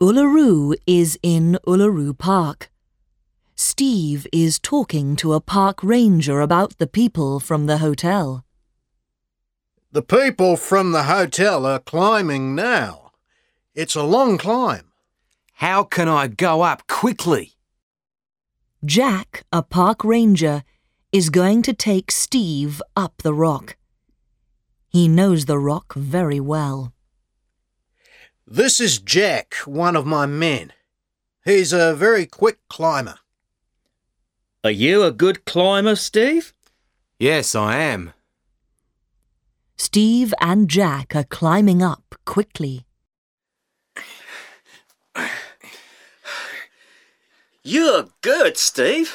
Uluru is in Uluru Park. Steve is talking to a park ranger about the people from the hotel. The people from the hotel are climbing now. It's a long climb. How can I go up quickly? Jack, a park ranger, is going to take Steve up the rock. He knows the rock very well. This is Jack, one of my men. He's a very quick climber. Are you a good climber, Steve? Yes, I am. Steve and Jack are climbing up quickly. You're good, Steve.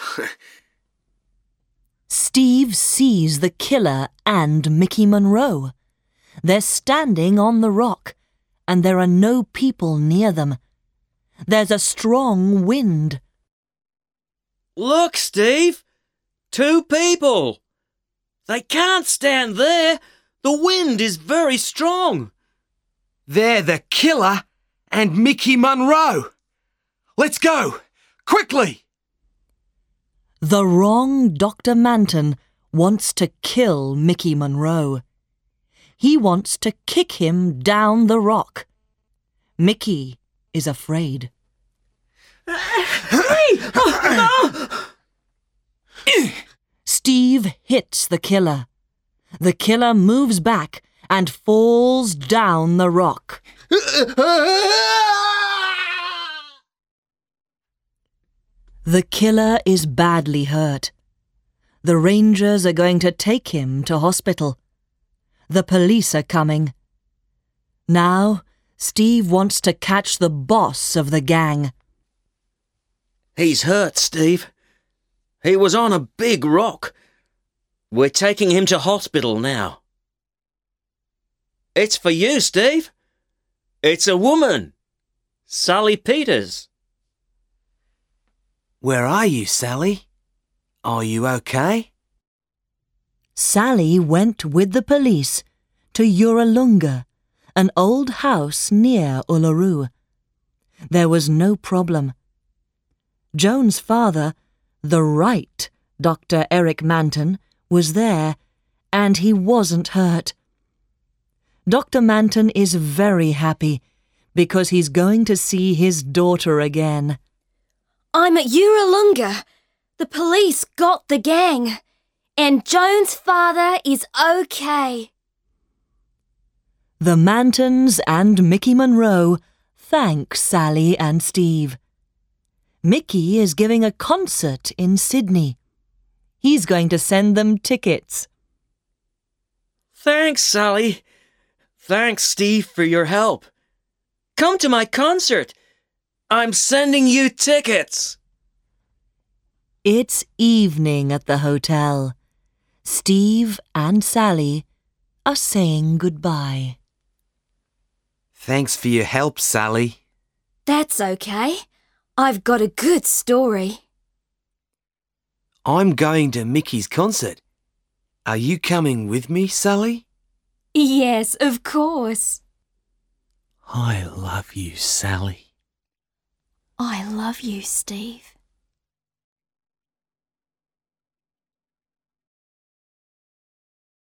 Steve sees the killer and Mickey Monroe. They're standing on the rock, and there are no people near them. There's a strong wind. Look, Steve! 2 people! They can't stand there. The wind is very strong. They're the killer and Mickey Monroe. Let's go, quickly! The wrong Dr. Manton wants to kill Mickey Monroe. He wants to kick him down the rock. Mickey is afraid. Steve hits the killer. The killer moves back and falls down the rock. The killer is badly hurt. The rangers are going to take him to hospital. The police are coming. Now, Steve wants to catch the boss of the gang. He's hurt, Steve. He was on a big rock. We're taking him to hospital now. It's for you, Steve. It's a woman. Sally Peters. Where are you, Sally? Are you okay? Sally went with the police to Uralunga, an old house near Uluru. There was no problem. Joan's father, the right Dr. Eric Manton, was there, and he wasn't hurt. Dr. Manton is very happy because he's going to see his daughter again. I'm at Uralunga. The police got the gang, and Joan's father is okay. The Mantons and Mickey Monroe thank Sally and Steve. Mickey is giving a concert in Sydney. He's going to send them tickets. Thanks, Sally. Thanks, Steve, for your help. Come to my concert. I'm sending you tickets. It's evening at the hotel. Steve and Sally are saying goodbye. Thanks for your help, Sally. That's okay. I've got a good story. I'm going to Mickey's concert. Are you coming with me, Sally? Yes, of course. I love you, Sally. I love you, Steve.